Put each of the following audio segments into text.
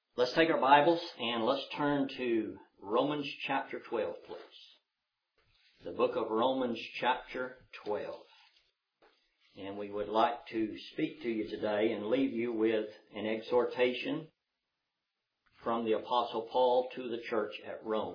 Let's take our Bibles and let's turn to Romans chapter 12, please. The book of Romans chapter 12. And we would like to speak to you today and leave you with an exhortation from the Apostle Paul to the church at Rome.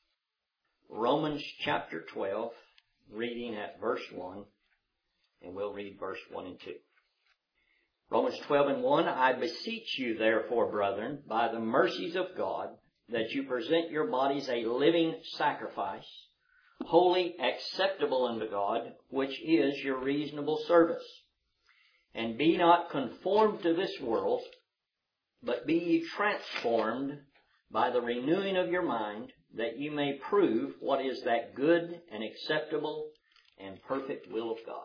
Romans chapter 12, reading at verse 1, and we'll read verse 1 and 2. Romans 12 and 1, I beseech you therefore, brethren, by the mercies of God, that you present your bodies a living sacrifice, holy, acceptable unto God, which is your reasonable service. And be not conformed to this world, but be ye transformed by the renewing of your mind, that you may prove what is that good and acceptable and perfect will of God.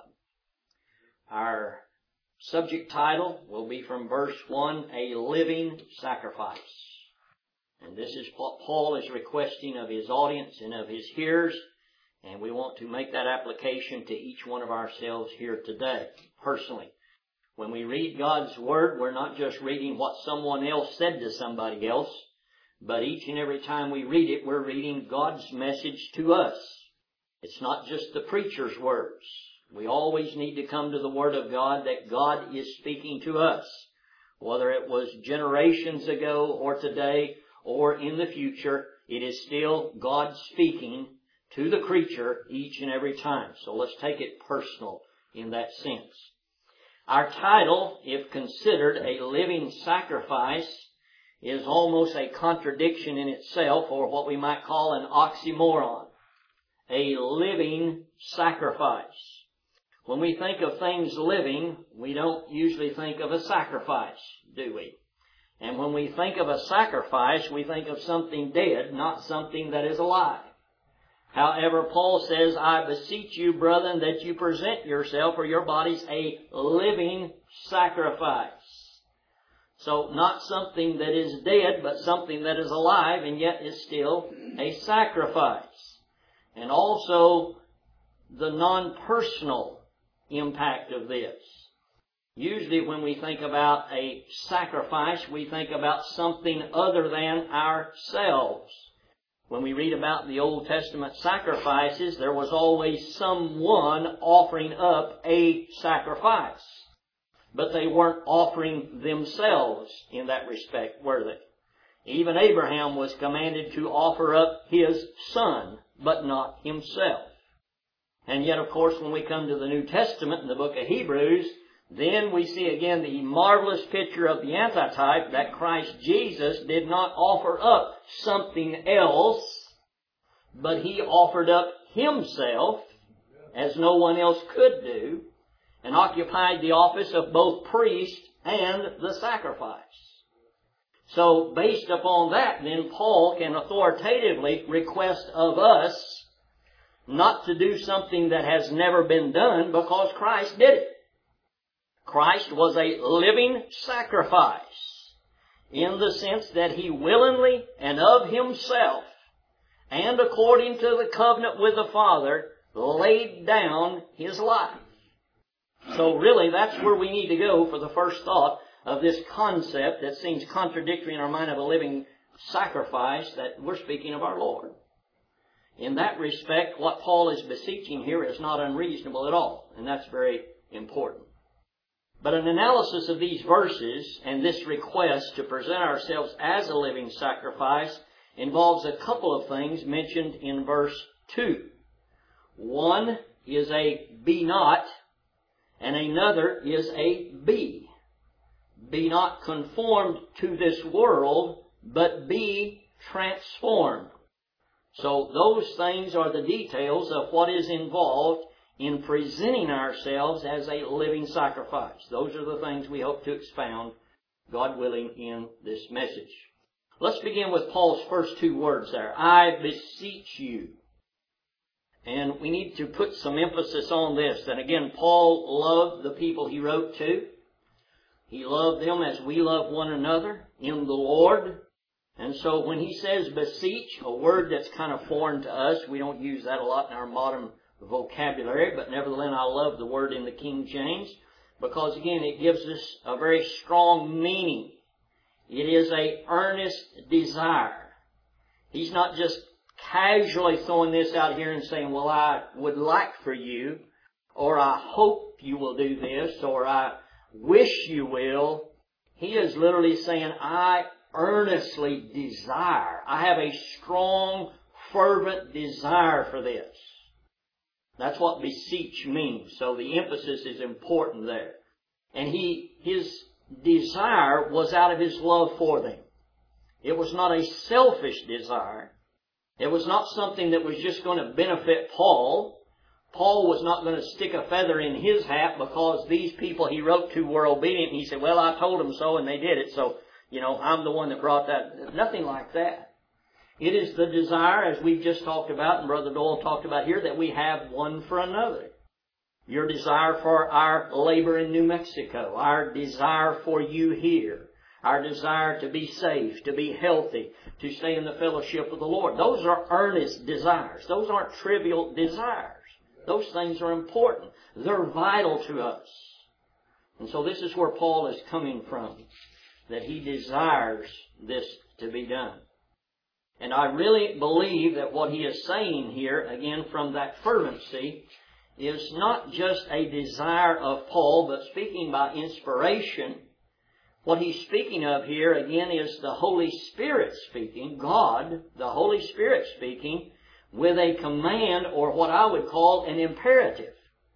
Our subject title will be from verse 1, a living sacrifice. And this is what Paul is requesting of his audience and of his hearers, and we want to make that application to each one of ourselves here today, personally. When we read God's Word, we're not just reading what someone else said to somebody else, but each and every time we read it, we're reading God's message to us. It's not just the preacher's words. We always need to come to the Word of God that God is speaking to us, whether it was generations ago or today or in the future. It is still God speaking to the creature each and every time. So let's take it personal in that sense. Our title, if considered a living sacrifice, is almost a contradiction in itself, or what we might call an oxymoron. A living sacrifice. When we think of things living, we don't usually think of a sacrifice, do we? And when we think of a sacrifice, we think of something dead, not something that is alive. However, Paul says, I beseech you, brethren, that you present yourself or your bodies a living sacrifice. So not something that is dead, but something that is alive and yet is still a sacrifice. And also the non-personal impact of this. Usually when we think about a sacrifice, we think about something other than ourselves. When we read about the Old Testament sacrifices, there was always someone offering up a sacrifice. But they weren't offering themselves in that respect, were they? Even Abraham was commanded to offer up his son, but not himself. And yet, of course, when we come to the New Testament in the book of Hebrews, then we see again the marvelous picture of the antitype that Christ Jesus did not offer up something else, but He offered up Himself, as no one else could do, and occupied the office of both priest and the sacrifice. So, based upon that, then Paul can authoritatively request of us not to do something that has never been done, because Christ did it. Christ was a living sacrifice in the sense that He willingly and of Himself and according to the covenant with the Father laid down His life. So really that's where we need to go for the first thought of this concept that seems contradictory in our mind of a living sacrifice, that we're speaking of our Lord. In that respect, what Paul is beseeching here is not unreasonable at all, and that's very important. But an analysis of these verses and this request to present ourselves as a living sacrifice involves a couple of things mentioned in verse 2. One is a be not, and another is a be. Be not conformed to this world, but be transformed. So those things are the details of what is involved in presenting ourselves as a living sacrifice. Those are the things we hope to expound, God willing, in this message. Let's begin with Paul's first two words there. I beseech you. And we need to put some emphasis on this. And again, Paul loved the people he wrote to. He loved them as we love one another in the Lord. And so when he says beseech, a word that's kind of foreign to us, we don't use that a lot in our modern vocabulary, but nevertheless I love the word in the King James, because again it gives us a very strong meaning. It is a earnest desire. He's not just casually throwing this out here and saying, well, I would like for you, or I hope you will do this, or I wish you will. He is literally saying, I earnestly desire. I have a strong, fervent desire for this. That's what beseech means. So the emphasis is important there. And his desire was out of his love for them. It was not a selfish desire. It was not something that was just going to benefit Paul. Paul was not going to stick a feather in his hat because these people he wrote to were obedient. And he said, well, I told them so and they did it. So, I'm the one that brought that. Nothing like that. It is the desire, as we've just talked about and Brother Doyle talked about here, that we have one for another. Your desire for our labor in New Mexico, our desire for you here, our desire to be safe, to be healthy, to stay in the fellowship of the Lord. Those are earnest desires. Those aren't trivial desires. Those things are important. They're vital to us. And so this is where Paul is coming from, that he desires this to be done. And I really believe that what he is saying here, again from that fervency, is not just a desire of Paul, but speaking by inspiration. What he's speaking of here, again, is the Holy Spirit speaking, God, the Holy Spirit speaking, with a command, or what I would call an imperative.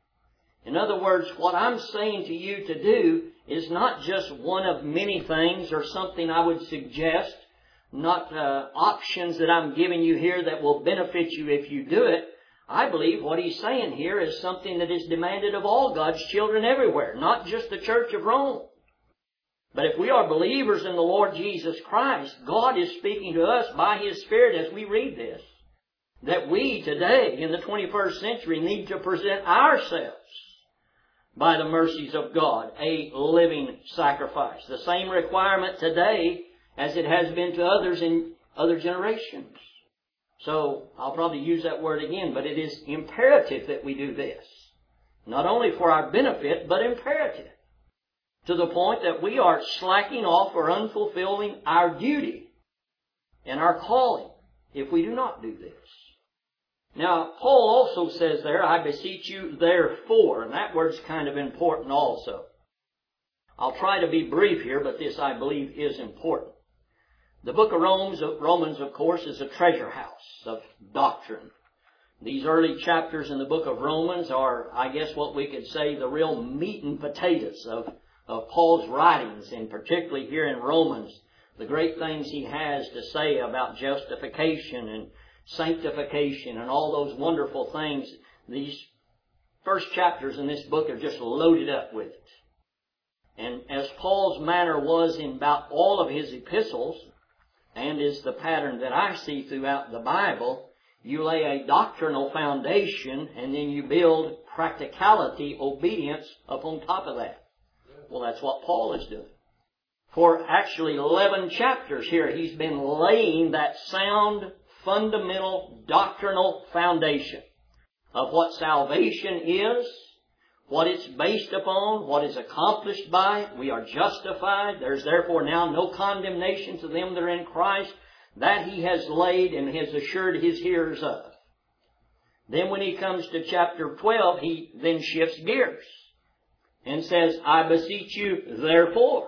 In other words, what I'm saying to you to do is not just one of many things or something I would suggest, not options that I'm giving you here that will benefit you if you do it. I believe what he's saying here is something that is demanded of all God's children everywhere, not just the Church of Rome. But if we are believers in the Lord Jesus Christ, God is speaking to us by His Spirit as we read this, that we today in the 21st century need to present ourselves by the mercies of God, a living sacrifice. The same requirement today as it has been to others in other generations. So I'll probably use that word again, but it is imperative that we do this. Not only for our benefit, but imperative. To the point that we are slacking off or unfulfilling our duty and our calling if we do not do this. Now, Paul also says there, I beseech you therefore, and that word's kind of important also. I'll try to be brief here, but this I believe is important. The book of Romans, of course, is a treasure house of doctrine. These early chapters in the book of Romans are, I guess what we could say, the real meat and potatoes of Paul's writings, and particularly here in Romans, the great things he has to say about justification and sanctification and all those wonderful things. These first chapters in this book are just loaded up with it. And as Paul's manner was in about all of his epistles, and is the pattern that I see throughout the Bible, you lay a doctrinal foundation and then you build practicality, obedience upon top of that. Well, that's what Paul is doing. For actually 11 chapters here, he's been laying that sound, fundamental, doctrinal foundation of what salvation is, what it's based upon, what is accomplished by it. We are justified. There's therefore now no condemnation to them that are in Christ. That he has laid and has assured his hearers of. Then when he comes to chapter 12, he then shifts gears and says, I beseech you therefore,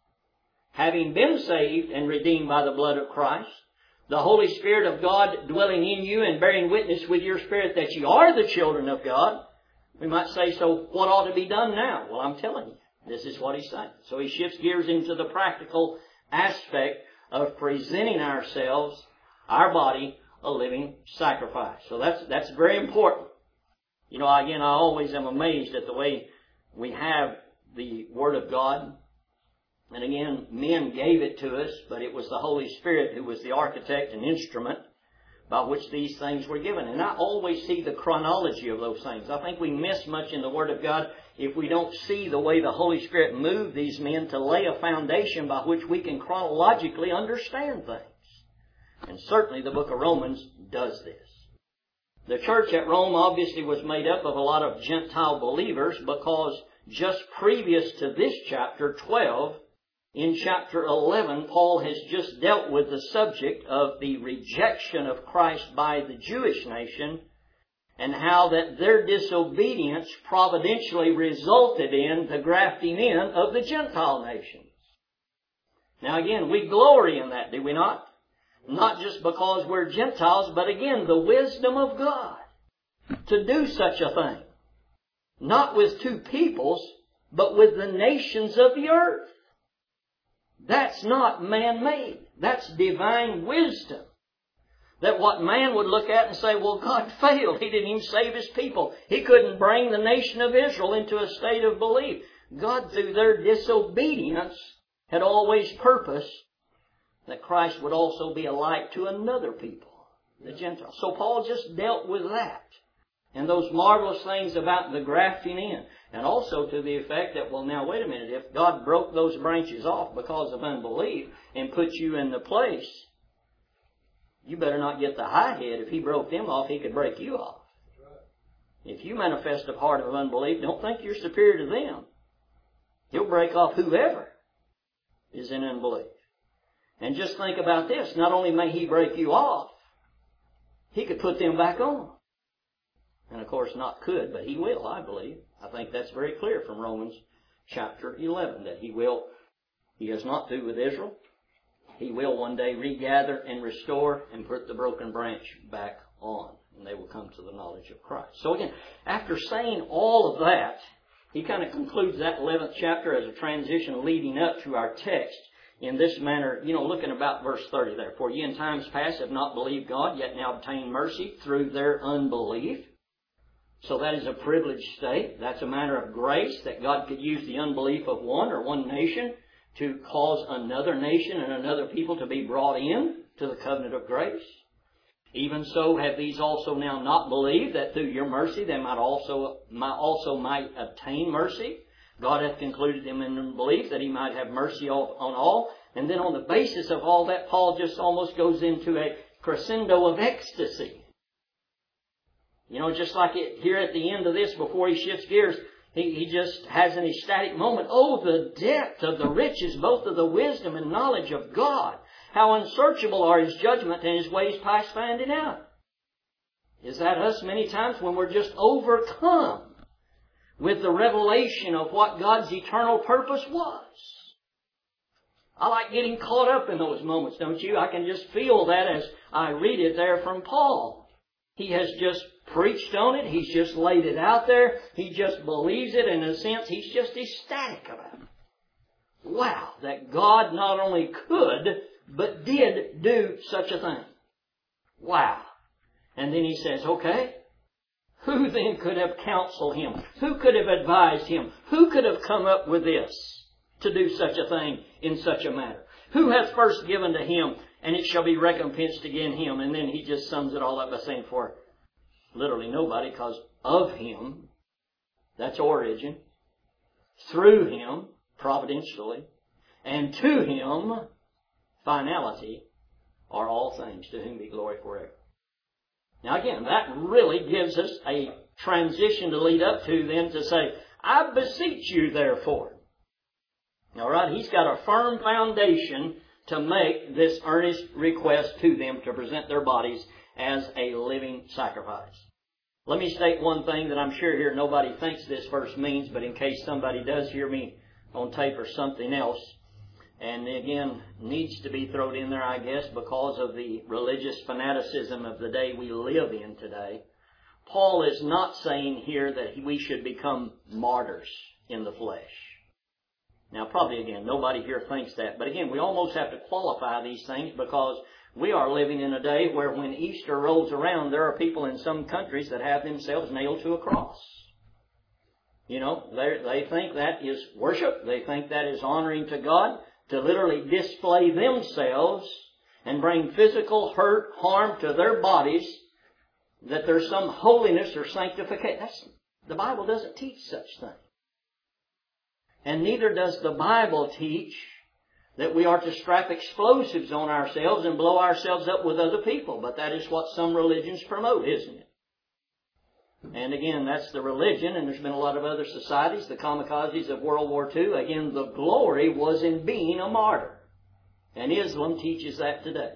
having been saved and redeemed by the blood of Christ, the Holy Spirit of God dwelling in you and bearing witness with your spirit that you are the children of God. We might say, so what ought to be done now? Well, I'm telling you, this is what he's saying. So he shifts gears into the practical aspect of presenting ourselves, our body, a living sacrifice. So that's very important. Again, I always am amazed at the way we have the Word of God. And again, men gave it to us, but it was the Holy Spirit who was the architect and instrument by which these things were given. And I always see the chronology of those things. I think we miss much in the Word of God if we don't see the way the Holy Spirit moved these men to lay a foundation by which we can chronologically understand things. And certainly the book of Romans does this. The church at Rome obviously was made up of a lot of Gentile believers because just previous to this chapter 12, In chapter 11, Paul has just dealt with the subject of the rejection of Christ by the Jewish nation and how that their disobedience providentially resulted in the grafting in of the Gentile nations. Now again, we glory in that, do we not? Not just because we're Gentiles, but again, the wisdom of God to do such a thing. Not with two peoples, but with the nations of the earth. That's not man-made. That's divine wisdom. That what man would look at and say, well, God failed. He didn't even save His people. He couldn't bring the nation of Israel into a state of belief. God, through their disobedience, had always purposed that Christ would also be a light to another people, the Gentiles. So Paul just dealt with that. And those marvelous things about the grafting in. And also to the effect that, well, now wait a minute, if God broke those branches off because of unbelief and put you in the place, you better not get the high head. If He broke them off, He could break you off. If you manifest a heart of unbelief, don't think you're superior to them. He'll break off whoever is in unbelief. And just think about this. Not only may He break you off, He could put them back on. And of course not could, but He will, I believe. I think that's very clear from Romans chapter 11, that He will. He is not through with Israel. He will one day regather and restore and put the broken branch back on. And they will come to the knowledge of Christ. So again, after saying all of that, he kind of concludes that 11th chapter as a transition leading up to our text in this manner, looking about verse 30 there. For ye in times past have not believed God, yet now obtain mercy through their unbelief. So that is a privileged state. That's a matter of grace, that God could use the unbelief of one or one nation to cause another nation and another people to be brought in to the covenant of grace. Even so have these also now not believed, that through your mercy they might also obtain mercy. God hath concluded them in unbelief, that He might have mercy on all. And then on the basis of all that, Paul just almost goes into a crescendo of ecstasy. Just like here at the end of this, before he shifts gears, he just has an ecstatic moment. Oh, the depth of the riches, both of the wisdom and knowledge of God. How unsearchable are His judgment and His ways past finding out. Is that us many times when we're just overcome with the revelation of what God's eternal purpose was? I like getting caught up in those moments, don't you? I can just feel that as I read it there from Paul. He has just preached on it. He's just laid it out there. He just believes it. In a sense, he's just ecstatic about it. Wow, that God not only could, but did do such a thing. Wow. And then he says, okay, who then could have counseled him? Who could have advised him? Who could have come up with this to do such a thing in such a manner? Who hath first given to him, and it shall be recompensed again him? And then he just sums it all up by saying, for literally nobody, because of Him, that's origin, through Him, providentially, and to Him, finality, are all things, to whom be glory forever. Now again, that really gives us a transition to lead up to then to say, I beseech you therefore. All right, he's got a firm foundation to make this earnest request to them to present their bodies as a living sacrifice. Let me state one thing that I'm sure here nobody thinks this verse means, but in case somebody does hear me on tape or something else, and again, needs to be thrown in there, I guess, because of the religious fanaticism of the day we live in today. Paul is not saying here that we should become martyrs in the flesh. Now, probably again, nobody here thinks that. But again, we almost have to qualify these things because we are living in a day where when Easter rolls around, there are people in some countries that have themselves nailed to a cross. They think that is worship. They think that is honoring to God, to literally display themselves and bring physical hurt, harm to their bodies, that there's some holiness or sanctification. The Bible doesn't teach such things. And neither does the Bible teach that we are to strap explosives on ourselves and blow ourselves up with other people. But that is what some religions promote, isn't it? And again, that's the religion, and there's been a lot of other societies, the kamikazes of World War II. Again, the glory was in being a martyr. And Islam teaches that today.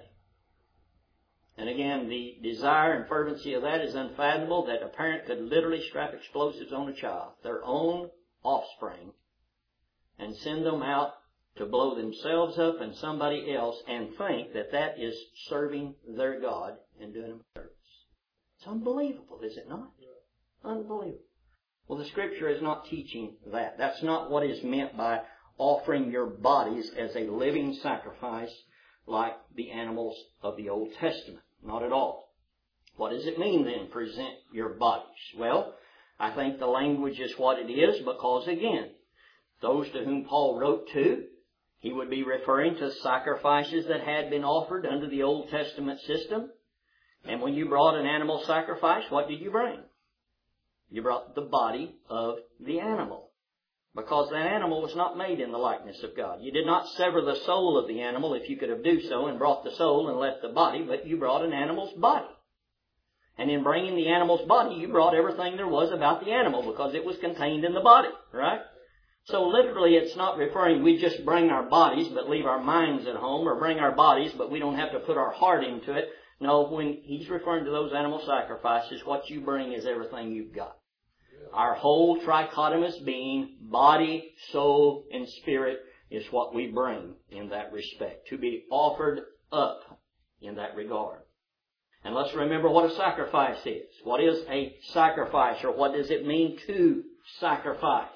And again, the desire and fervency of that is unfathomable, that a parent could literally strap explosives on a child, their own offspring, and send them out to blow themselves up and somebody else, and think that that is serving their God and doing them service. It's unbelievable, is it not? Unbelievable. Well, the Scripture is not teaching that. That's not what is meant by offering your bodies as a living sacrifice like the animals of the Old Testament. Not at all. What does it mean then, present your bodies? Well, I think the language is what it is because, again, those to whom Paul wrote to, he would be referring to sacrifices that had been offered under the Old Testament system. And when you brought an animal sacrifice, what did you bring? You brought the body of the animal. Because that animal was not made in the likeness of God. You did not sever the soul of the animal if you could have do so and brought the soul and left the body, but you brought an animal's body. And in bringing the animal's body, you brought everything there was about the animal because it was contained in the body, right? So literally it's not referring we just bring our bodies but leave our minds at home, or bring our bodies but we don't have to put our heart into it. No, when he's referring to those animal sacrifices, what you bring is everything you've got. Our whole trichotomous being, body, soul, and spirit, is what we bring in that respect, to be offered up in that regard. And let's remember what a sacrifice is. What is a sacrifice, or what does it mean to sacrifice?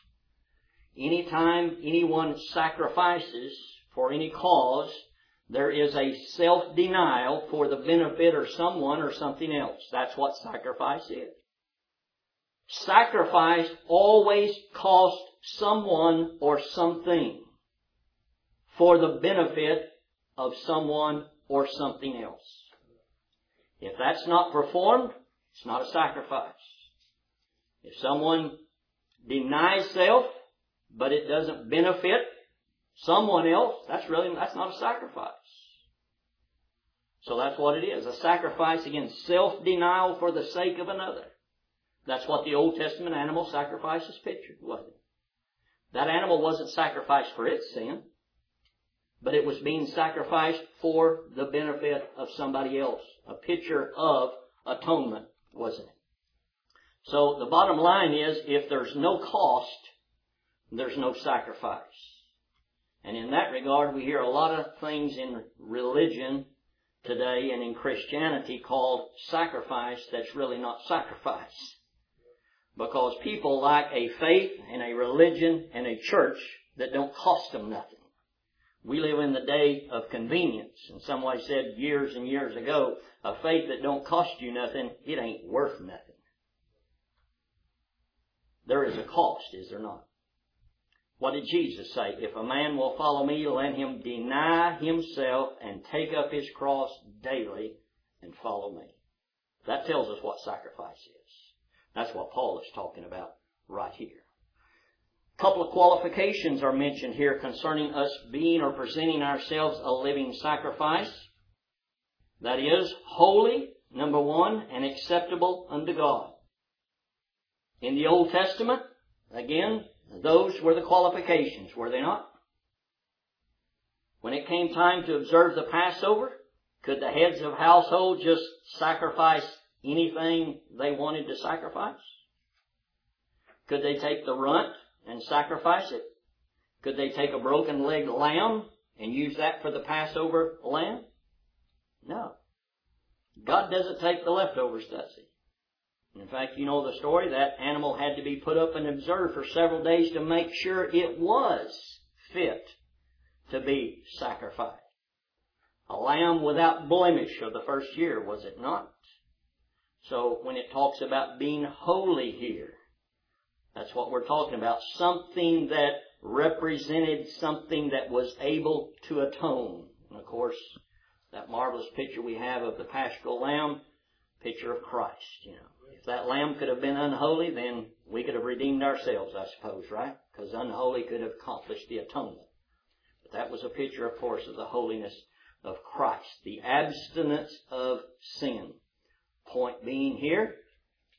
Anytime anyone sacrifices for any cause, there is a self-denial for the benefit of someone or something else. That's what sacrifice is. Sacrifice always costs someone or something for the benefit of someone or something else. If that's not performed, it's not a sacrifice. If someone denies self, but it doesn't benefit someone else, that's not a sacrifice. So that's what it is. A sacrifice against self-denial for the sake of another. That's what the Old Testament animal sacrifices pictured, wasn't it? That animal wasn't sacrificed for its sin, but it was being sacrificed for the benefit of somebody else. A picture of atonement, wasn't it? So the bottom line is, if there's no cost, there's no sacrifice. And in that regard, we hear a lot of things in religion today and in Christianity called sacrifice that's really not sacrifice. Because people like a faith and a religion and a church that don't cost them nothing. We live in the day of convenience. And somebody said years and years ago, a faith that don't cost you nothing, it ain't worth nothing. There is a cost, is there not? What did Jesus say? If a man will follow me, let him deny himself and take up his cross daily and follow me. That tells us what sacrifice is. That's what Paul is talking about right here. A couple of qualifications are mentioned here concerning us being or presenting ourselves a living sacrifice. That is, holy, number one, and acceptable unto God. In the Old Testament, again, those were the qualifications, were they not? When it came time to observe the Passover, could the heads of household just sacrifice anything they wanted to sacrifice? Could they take the runt and sacrifice it? Could they take a broken-legged lamb and use that for the Passover lamb? No. God doesn't take the leftovers, does He? In fact, you know the story. That animal had to be put up and observed for several days to make sure it was fit to be sacrificed. A lamb without blemish of the first year, was it not? So when it talks about being holy here, that's what we're talking about. Something that represented something that was able to atone. And of course, that marvelous picture we have of the paschal lamb, picture of Christ, you know. If that lamb could have been unholy, then we could have redeemed ourselves, I suppose, right? Because unholy could have accomplished the atonement. But that was a picture, of course, of the holiness of Christ. The abstinence of sin. Point being here,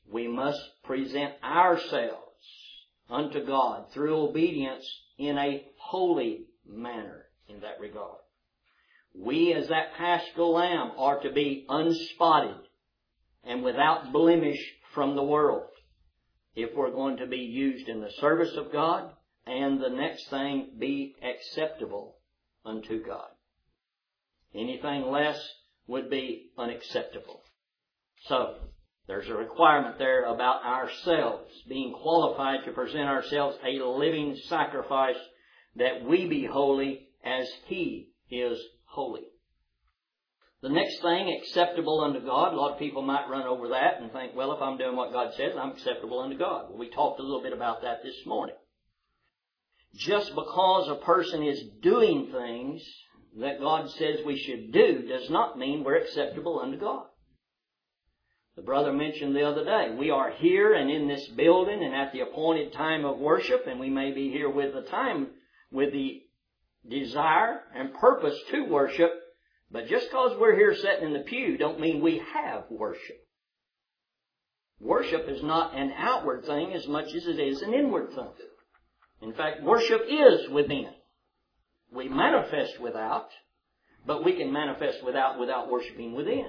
we must present ourselves unto God through obedience in a holy manner in that regard. We as that paschal lamb are to be unspotted and without blemish from the world if we're going to be used in the service of God, and the next thing, be acceptable unto God. Anything less would be unacceptable. So, there's a requirement there about ourselves being qualified to present ourselves a living sacrifice, that we be holy as He is holy. The next thing, acceptable unto God. A lot of people might run over that and think, well, if I'm doing what God says, I'm acceptable unto God. Well, we talked a little bit about that this morning. Just because a person is doing things that God says we should do does not mean we're acceptable unto God. The brother mentioned the other day, we are here and in this building and at the appointed time of worship, and we may be here with the desire and purpose to worship, but just because we're here sitting in the pew don't mean we have worship. Worship is not an outward thing as much as it is an inward thing. In fact, worship is within. We manifest without, but we can manifest without worshiping within.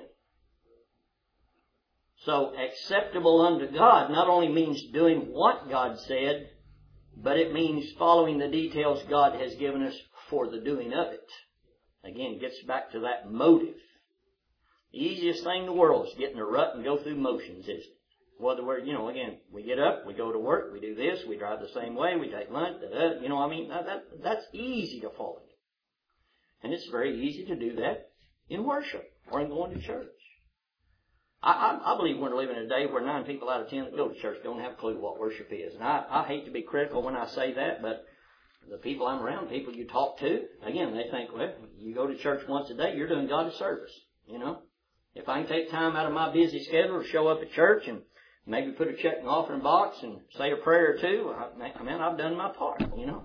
So, acceptable unto God not only means doing what God said, but it means following the details God has given us for the doing of it. Again, it gets back to that motive. The easiest thing in the world is get in a rut and go through motions, isn't it? Whether we're, again, we get up, we go to work, we do this, we drive the same way, we take lunch, that's easy to follow. And it's very easy to do that in worship or in going to church. I believe we're living in a day where 9 people out of 10 that go to church don't have a clue what worship is. And I hate to be critical when I say that, but the people I'm around, people you talk to, again, they think, well, you go to church once a day, you're doing God a service, If I can take time out of my busy schedule to show up at church and maybe put a check in the offering box and say a prayer or two, I've done my part,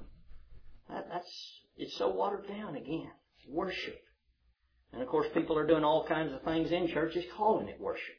It's so watered down again. Worship. And of course, people are doing all kinds of things in churches calling it worship.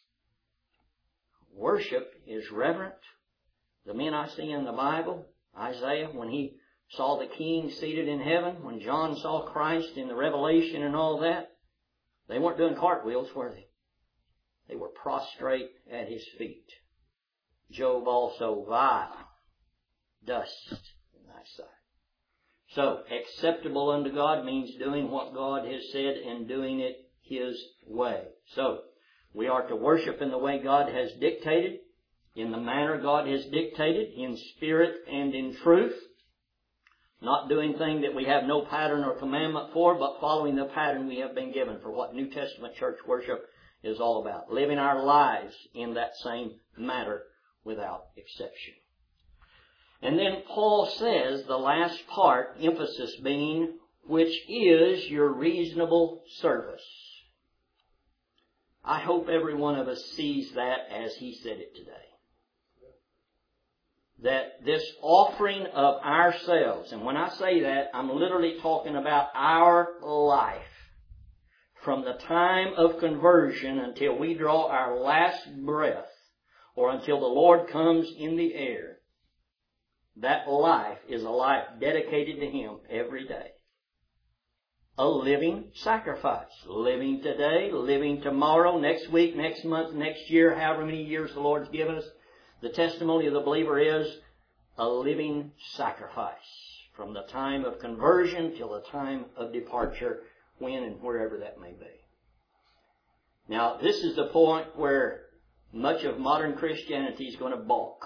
Worship is reverent. The men I see in the Bible, Isaiah, when he saw the King seated in heaven, when John saw Christ in the Revelation and all that, they weren't doing cartwheels, were they? They were prostrate at His feet. Job also, vile, dust in thy sight. So, acceptable unto God means doing what God has said and doing it His way. So, we are to worship in the way God has dictated, in the manner God has dictated, in spirit and in truth. Not doing things that we have no pattern or commandment for, but following the pattern we have been given for what New Testament church worship is all about. Living our lives in that same manner without exception. And then Paul says, the last part, emphasis being, which is your reasonable service. I hope every one of us sees that as he said it today. That this offering of ourselves, and when I say that, I'm literally talking about our life, from the time of conversion until we draw our last breath, or until the Lord comes in the air, that life is a life dedicated to Him every day. A living sacrifice. Living today, living tomorrow, next week, next month, next year, however many years the Lord's given us. The testimony of the believer is a living sacrifice. From the time of conversion till the time of departure, when and wherever that may be. Now, this is the point where much of modern Christianity is going to balk.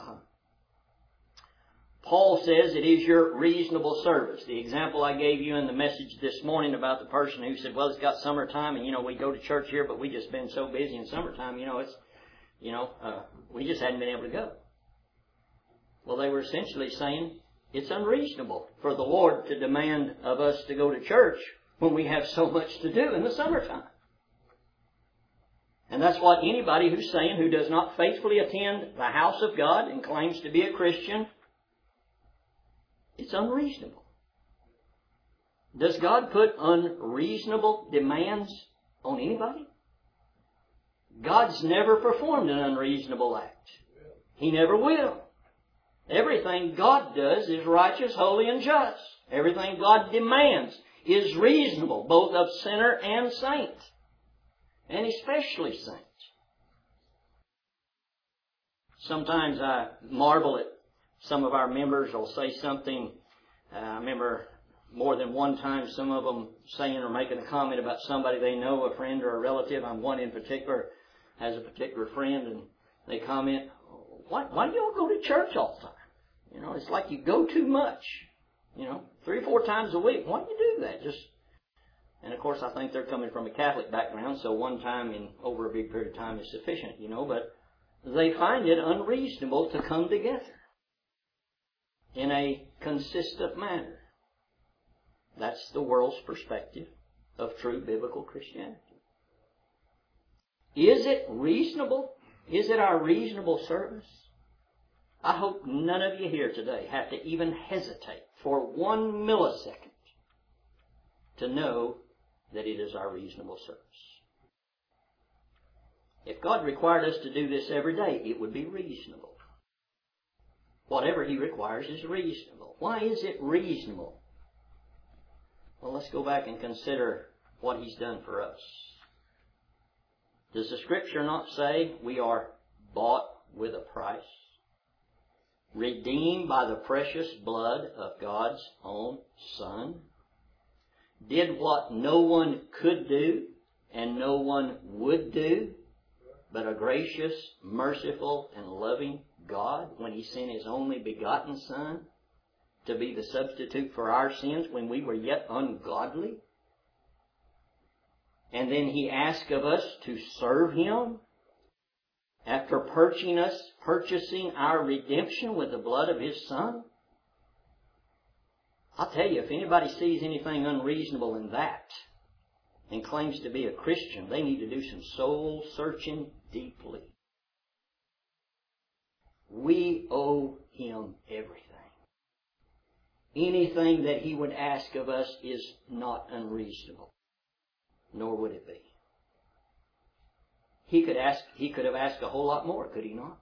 Paul says it is your reasonable service. The example I gave you in the message this morning about the person who said, well, it's got summertime and, we go to church here, but we just been so busy in summertime, we just hadn't been able to go. Well, they were essentially saying it's unreasonable for the Lord to demand of us to go to church when we have so much to do in the summertime. And that's what anybody who's saying who does not faithfully attend the house of God and claims to be a Christian, it's unreasonable. Does God put unreasonable demands on anybody? God's never performed an unreasonable act. He never will. Everything God does is righteous, holy, and just. Everything God demands is reasonable, both of sinner and saint, and especially saint. Sometimes I marvel at some of our members will say something. I remember more than one time some of them saying or making a comment about somebody they know, a friend or a relative. One in particular has a particular friend, and they comment, why do you all go to church all the time? It's like you go too much. 3 or 4 times a week. Why do you do that? And of course I think they're coming from a Catholic background, so one time in over a big period of time is sufficient, but they find it unreasonable to come together in a consistent manner. That's the world's perspective of true biblical Christianity. Is it reasonable? Is it our reasonable service? I hope none of you here today have to even hesitate for 1 millisecond to know that it is our reasonable service. If God required us to do this every day, it would be reasonable. Whatever He requires is reasonable. Why is it reasonable? Well, let's go back and consider what He's done for us. Does the Scripture not say we are bought with a price? Redeemed by the precious blood of God's own Son? Did what no one could do and no one would do, but a gracious, merciful, and loving God when He sent His only begotten Son to be the substitute for our sins when we were yet ungodly? And then He asked of us to serve Him after purchasing our redemption with the blood of His Son? I'll tell you, if anybody sees anything unreasonable in that and claims to be a Christian, they need to do some soul searching deeply. We owe Him everything. Anything that He would ask of us is not unreasonable, nor would it be. He could have asked a whole lot more, could He not?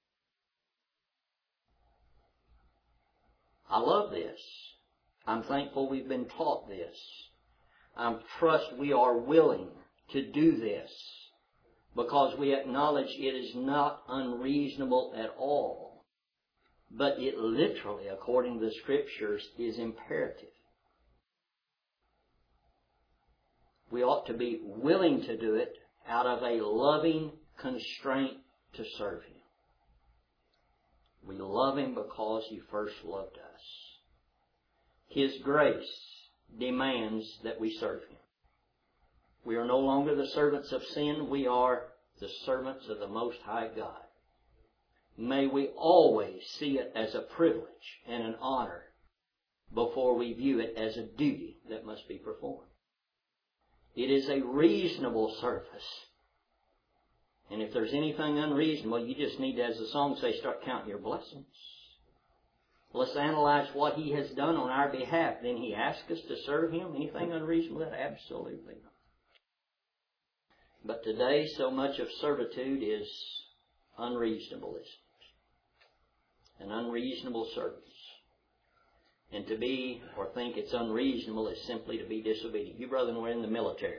I love this. I'm thankful we've been taught this. I trust we are willing to do this because we acknowledge it is not unreasonable at all, but it literally, according to the Scriptures, is imperative. We ought to be willing to do it out of a loving constraint to serve Him. We love Him because He first loved us. His grace demands that we serve Him. We are no longer the servants of sin. We are the servants of the Most High God. May we always see it as a privilege and an honor before we view it as a duty that must be performed. It is a reasonable service. And if there's anything unreasonable, you just need to, as the song says, start counting your blessings. Let's analyze what He has done on our behalf. Then He asks us to serve Him. Anything unreasonable? Absolutely not. But today, so much of servitude is unreasonable, isn't it? An unreasonable service. And to be or think it's unreasonable is simply to be disobedient. You, brethren, were in the military.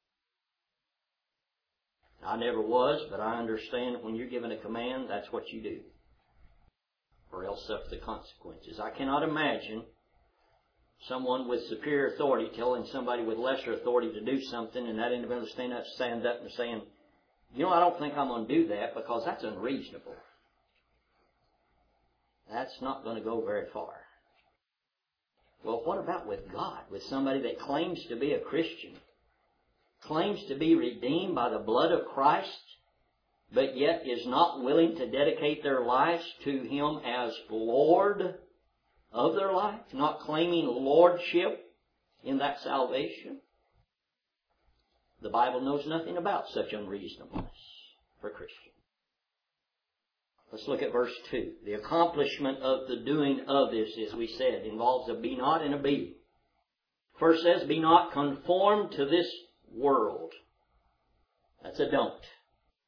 I never was, but I understand when you're given a command, that's what you do. Or else suffer the consequences. I cannot imagine someone with superior authority telling somebody with lesser authority to do something and that individual stand up and saying, I don't think I'm going to do that because that's unreasonable. That's not going to go very far. Well, what about with God? With somebody that claims to be a Christian, claims to be redeemed by the blood of Christ, but yet is not willing to dedicate their lives to Him as Lord of their life, not claiming lordship in that salvation? The Bible knows nothing about such unreasonableness for Christians. Let's look at verse 2. The accomplishment of the doing of this, as we said, involves a be not and a be. First says, be not conformed to this world. That's a don't.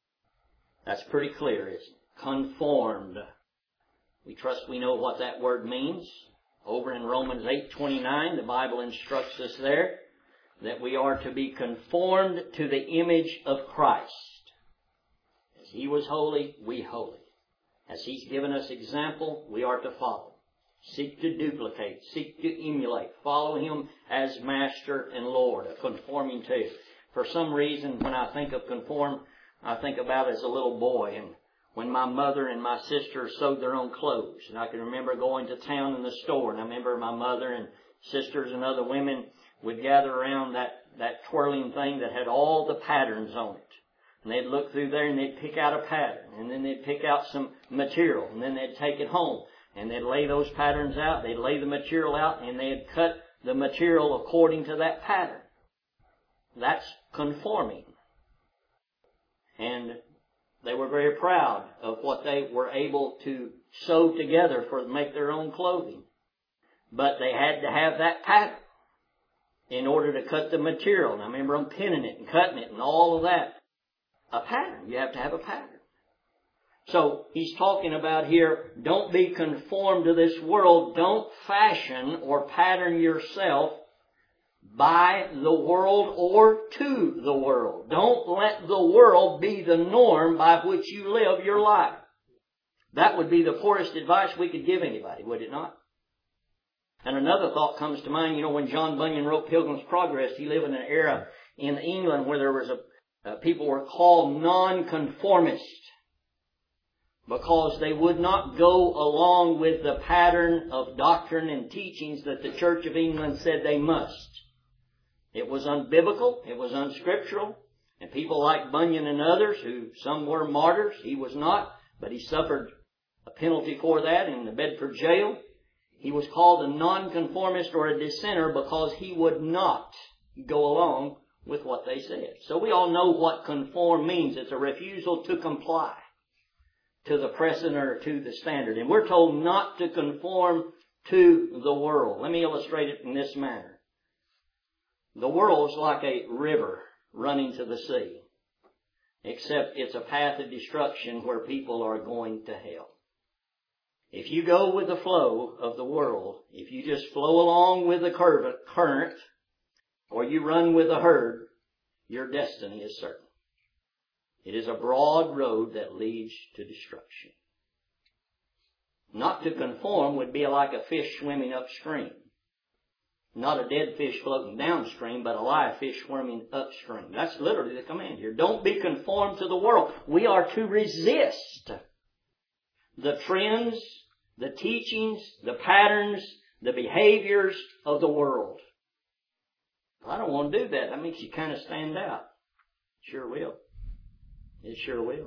That's pretty clear, isn't it? Conformed. We trust we know what that word means. Over in Romans 8:29, the Bible instructs us there that we are to be conformed to the image of Christ. As He was holy, we holy. As He's given us example, we are to follow. Seek to duplicate, seek to emulate, follow Him as Master and Lord, conforming to. For some reason, when I think of conform, I think about it as a little boy, and when my mother and my sister sewed their own clothes. And I can remember going to town in the store, and I remember my mother and sisters and other women would gather around that twirling thing that had all the patterns on it. And they'd look through there and they'd pick out a pattern, and then they'd pick out some material, and then they'd take it home. And they'd lay those patterns out, they'd lay the material out, and they'd cut the material according to that pattern. That's conforming. And they were very proud of what they were able to sew together to make their own clothing. But they had to have that pattern in order to cut the material. And I remember them pinning it and cutting it and all of that. A pattern. You have to have a pattern. So he's talking about here, don't be conformed to this world. Don't fashion or pattern yourself by the world or to the world. Don't let the world be the norm by which you live your life. That would be the poorest advice we could give anybody, would it not? And another thought comes to mind, when John Bunyan wrote Pilgrim's Progress, he lived in an era in England where there was people were called nonconformists because they would not go along with the pattern of doctrine and teachings that the Church of England said they must. It was unbiblical, it was unscriptural, and people like Bunyan and others, who some were martyrs, he was not, but he suffered a penalty for that in the Bedford jail. He was called a nonconformist or a dissenter because he would not go along with what they said. So we all know what conform means. It's a refusal to comply to the precedent or to the standard. And we're told not to conform to the world. Let me illustrate it in this manner. The world is like a river running to the sea, except it's a path of destruction where people are going to hell. If you go with the flow of the world, if you just flow along with the current, or you run with the herd, your destiny is certain. It is a broad road that leads to destruction. Not to conform would be like a fish swimming upstream. Not a dead fish floating downstream, but a live fish swimming upstream. That's literally the command here. Don't be conformed to the world. We are to resist the trends, the teachings, the patterns, the behaviors of the world. I don't want to do that. That makes you kind of stand out. Sure will. It sure will.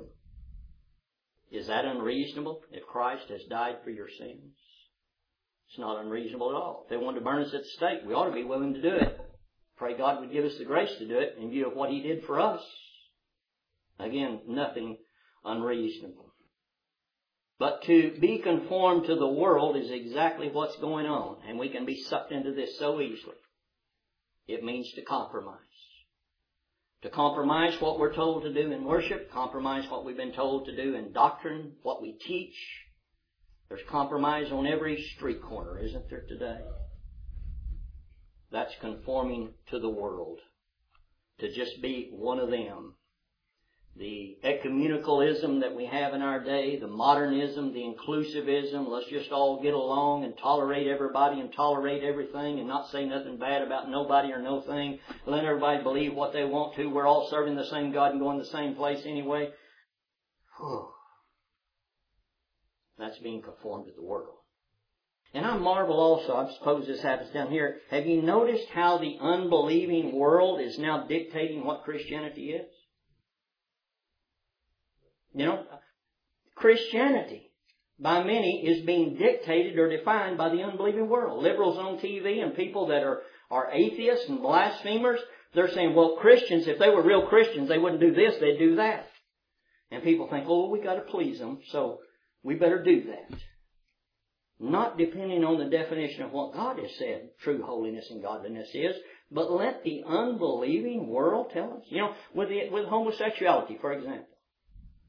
Is that unreasonable if Christ has died for your sins? It's not unreasonable at all. If they wanted to burn us at the stake, we ought to be willing to do it. Pray God would give us the grace to do it in view of what He did for us. Again, nothing unreasonable. But to be conformed to the world is exactly what's going on. And we can be sucked into this so easily. It means to compromise. To compromise what we're told to do in worship, compromise what we've been told to do in doctrine, what we teach. There's compromise on every street corner, isn't there today? That's conforming to the world. To just be one of them. The ecumenicalism that we have in our day, the modernism, the inclusivism, let's just all get along and tolerate everybody and tolerate everything and not say nothing bad about nobody or no thing. Let everybody believe what they want to. We're all serving the same God and going the same place anyway. That's being conformed to the world. And I marvel also, I suppose this happens down here, have you noticed how the unbelieving world is now dictating what Christianity is? Christianity, by many, is being dictated or defined by the unbelieving world. Liberals on TV and people that are atheists and blasphemers, they're saying, well, Christians, if they were real Christians, they wouldn't do this, they'd do that. And people think, oh, we got to please them, so we better do that. Not depending on the definition of what God has said true holiness and godliness is, but let the unbelieving world tell us. With homosexuality, for example.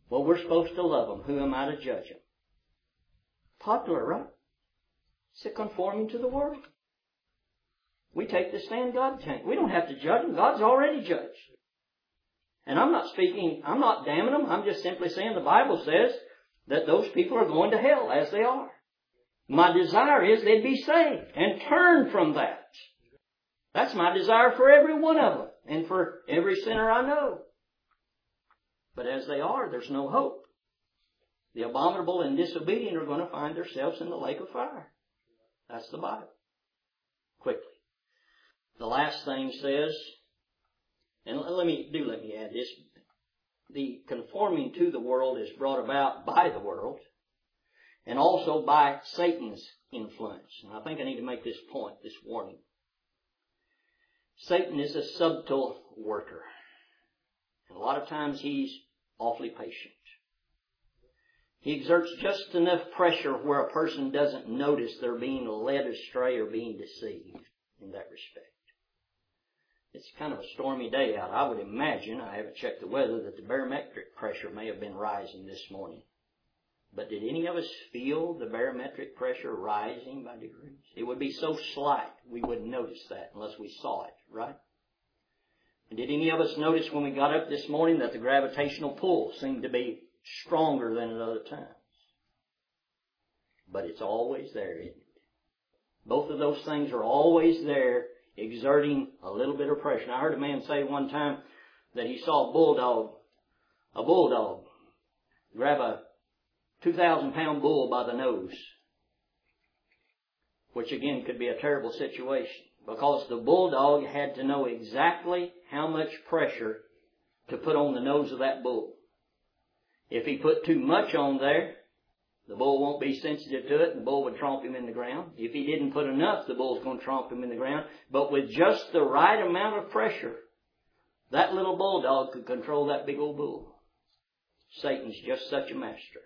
Well, we're supposed to love them. Who am I to judge them? Popular, right? It's conforming to the world. We take the stand God takes. We don't have to judge them. God's already judged. And I'm not damning them. I'm just simply saying the Bible says that those people are going to hell as they are. My desire is they'd be saved and turn from that. That's my desire for every one of them and for every sinner I know. But as they are, there's no hope. The abominable and disobedient are going to find themselves in the lake of fire. That's the Bible. Quickly. The last thing says, and let me add this, the conforming to the world is brought about by the world and also by Satan's influence. And I think I need to make this point, this warning. Satan is a subtle worker. And a lot of times he's awfully patient. He exerts just enough pressure where a person doesn't notice they're being led astray or being deceived in that respect. It's kind of a stormy day out. I would imagine, I haven't checked the weather, that the barometric pressure may have been rising this morning. But did any of us feel the barometric pressure rising by degrees? It would be so slight we wouldn't notice that unless we saw it, right? And did any of us notice when we got up this morning that the gravitational pull seemed to be stronger than at other times? But it's always there, isn't it? Both of those things are always there, exerting a little bit of pressure. Now, I heard a man say one time that he saw a bulldog grab a 2,000-pound bull by the nose, which again could be a terrible situation because the bulldog had to know exactly how much pressure to put on the nose of that bull. If he put too much on there, the bull won't be sensitive to it, and the bull would tromp him in the ground. If he didn't put enough, the bull's going to tromp him in the ground. But with just the right amount of pressure, that little bulldog could control that big old bull. Satan's just such a master.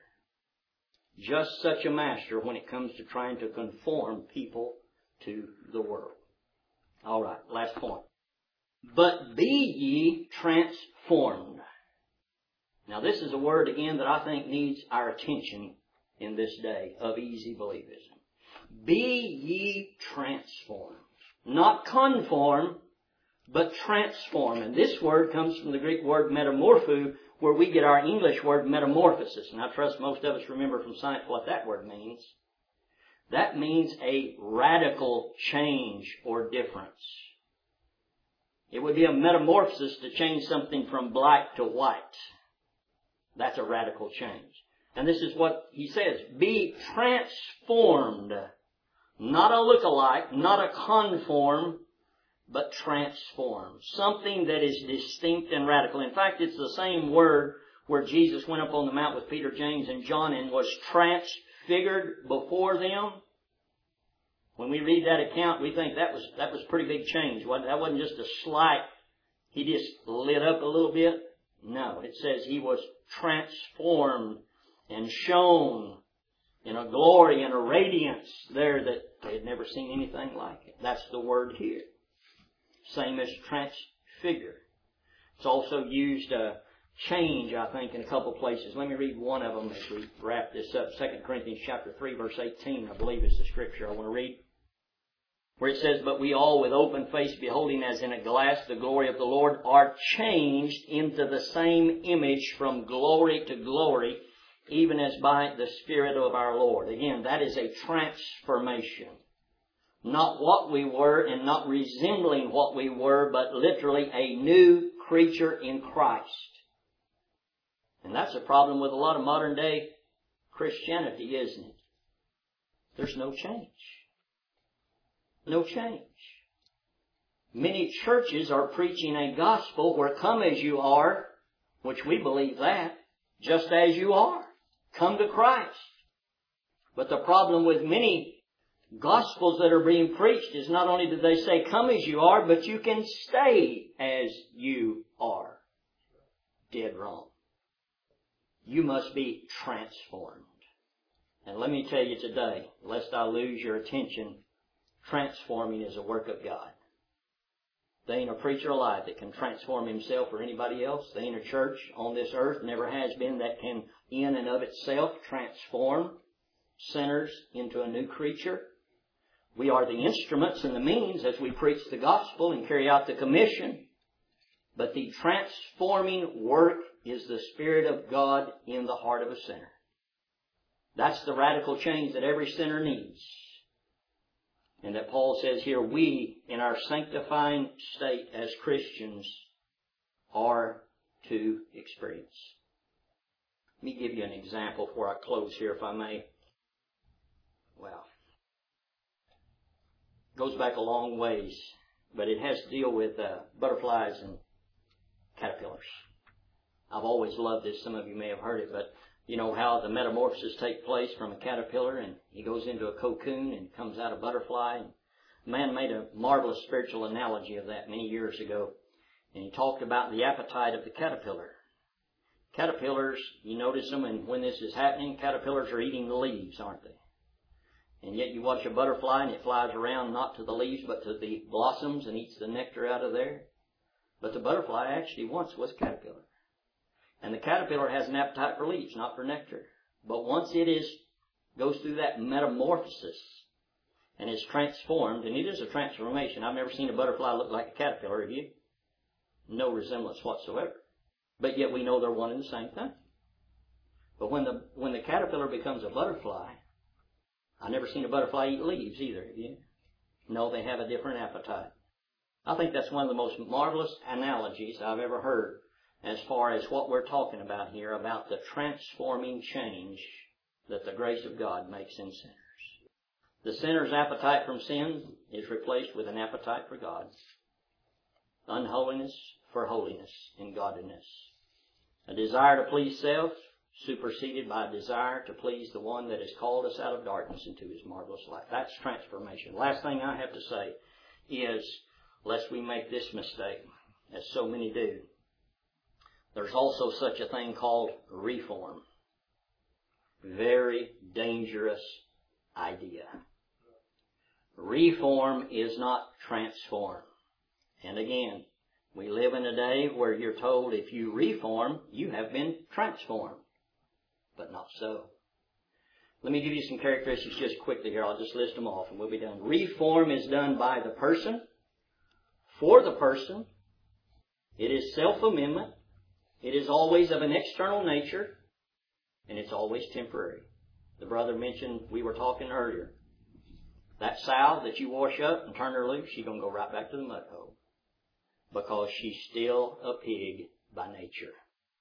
Just such a master when it comes to trying to conform people to the world. All right, last point. But be ye transformed. Now this is a word again that I think needs our attention in this day of easy believism. Be ye transformed. Not conform, but transform. And this word comes from the Greek word metamorpho, where we get our English word metamorphosis. And I trust most of us remember from science what that word means. That means a radical change or difference. It would be a metamorphosis to change something from black to white. That's a radical change. And this is what he says. Be transformed. Not a look-alike, not a conform, but transform. Something that is distinct and radical. In fact, it's the same word where Jesus went up on the mount with Peter, James, and John and was transfigured before them. When we read that account, we think that was pretty big change. That wasn't just a slight, he just lit up a little bit. No, it says he was transformed and shone in a glory and a radiance there that they had never seen anything like it. That's the word here. Same as transfigure. It's also used change, I think, in a couple of places. Let me read one of them as we wrap this up. 2 Corinthians chapter 3, verse 18, I believe is the scripture I want to read. Where it says, but we all with open face beholding as in a glass the glory of the Lord are changed into the same image from glory to glory, even as by the Spirit of our Lord. Again, that is a transformation. Not what we were and not resembling what we were, but literally a new creature in Christ. And that's a problem with a lot of modern day Christianity, isn't it? There's no change. No change. Many churches are preaching a gospel where come as you are, which we believe that, just as you are. Come to Christ. But the problem with many gospels that are being preached is not only do they say come as you are, but you can stay as you are. Dead wrong. You must be transformed. And let me tell you today, lest I lose your attention, transforming is a work of God. There ain't a preacher alive that can transform himself or anybody else. There ain't a church on this earth, never has been, that can in and of itself transform sinners into a new creature. We are the instruments and the means as we preach the gospel and carry out the commission. But the transforming work is the Spirit of God in the heart of a sinner. That's the radical change that every sinner needs. And that Paul says here, we, in our sanctifying state as Christians, are to experience. Let me give you an example before I close here, if I may. Well, it goes back a long ways, but it has to deal with butterflies and caterpillars. I've always loved this. Some of you may have heard it, but you know how the metamorphosis takes place from a caterpillar, and he goes into a cocoon and comes out a butterfly. And man made a marvelous spiritual analogy of that many years ago. And he talked about the appetite of the caterpillar. Caterpillars, you notice them, and when this is happening, caterpillars are eating the leaves, aren't they? And yet you watch a butterfly and it flies around not to the leaves but to the blossoms and eats the nectar out of there. But the butterfly actually once was a caterpillar. And the caterpillar has an appetite for leaves, not for nectar. But once it goes through that metamorphosis and is transformed, and it is a transformation. I've never seen a butterfly look like a caterpillar, have you? No resemblance whatsoever. But yet we know they're one and the same thing. But when the caterpillar becomes a butterfly, I've never seen a butterfly eat leaves either, have you? No, they have a different appetite. I think that's one of the most marvelous analogies I've ever heard as far as what we're talking about here, about the transforming change that the grace of God makes in sinners. The sinner's appetite from sin is replaced with an appetite for God. Unholiness for holiness and godliness. A desire to please self superseded by a desire to please the one that has called us out of darkness into His marvelous light. That's transformation. Last thing I have to say is, lest we make this mistake, as so many do, there's also such a thing called reform. Very dangerous idea. Reform is not transform. And again, we live in a day where you're told if you reform, you have been transformed. But not so. Let me give you some characteristics just quickly here. I'll just list them off and we'll be done. Reform is done by the person, for the person. It is self-amendment. It is always of an external nature, and it's always temporary. The brother mentioned, we were talking earlier, that sow that you wash up and turn her loose, she's going to go right back to the mud hole because she's still a pig by nature.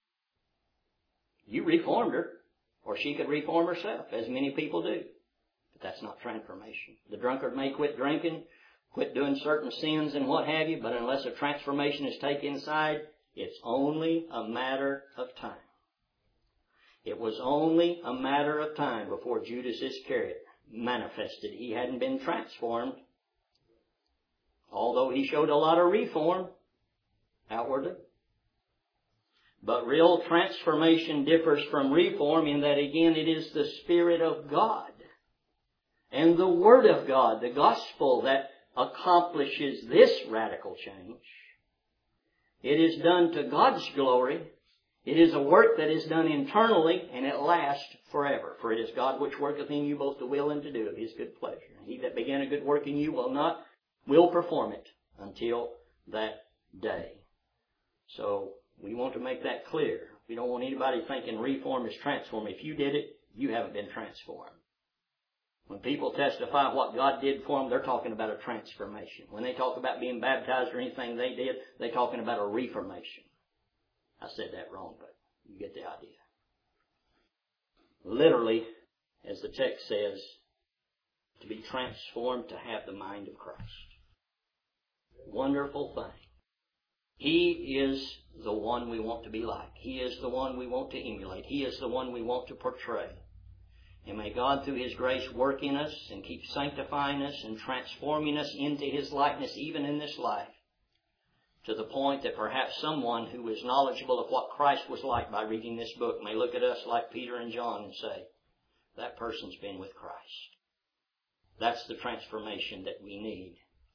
You reformed her, or she could reform herself, as many people do. But that's not transformation. The drunkard may quit drinking, quit doing certain sins and what have you, but unless a transformation is taken inside, it's only a matter of time. It was only a matter of time before Judas Iscariot manifested. He hadn't been transformed, although he showed a lot of reform outwardly. But real transformation differs from reform in that, again, it is the Spirit of God and the Word of God, the gospel, that accomplishes this radical change. It is done to God's glory. It is a work that is done internally, and it lasts forever. For it is God which worketh in you both to will and to do of His good pleasure. And He that began a good work in you will perform it until that day. So we want to make that clear. We don't want anybody thinking reform is transform. If you did it, you haven't been transformed. When people testify what God did for them, they're talking about a transformation. When they talk about being baptized or anything they did, they're talking about a reformation. I said that wrong, but you get the idea. Literally, as the text says, to be transformed to have the mind of Christ. Wonderful thing. He is the one we want to be like. He is the one we want to emulate. He is the one we want to portray. And may God, through His grace, work in us and keep sanctifying us and transforming us into His likeness even in this life, to the point that perhaps someone who is knowledgeable of what Christ was like by reading this book may look at us like Peter and John and say, that person's been with Christ. That's the transformation that we need.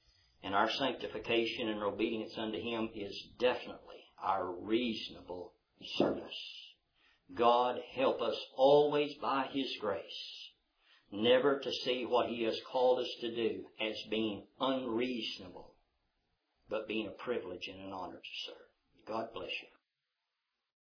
And our sanctification and obedience unto Him is definitely our reasonable service. God help us always by His grace, never to see what He has called us to do as being unreasonable, but being a privilege and an honor to serve. God bless you.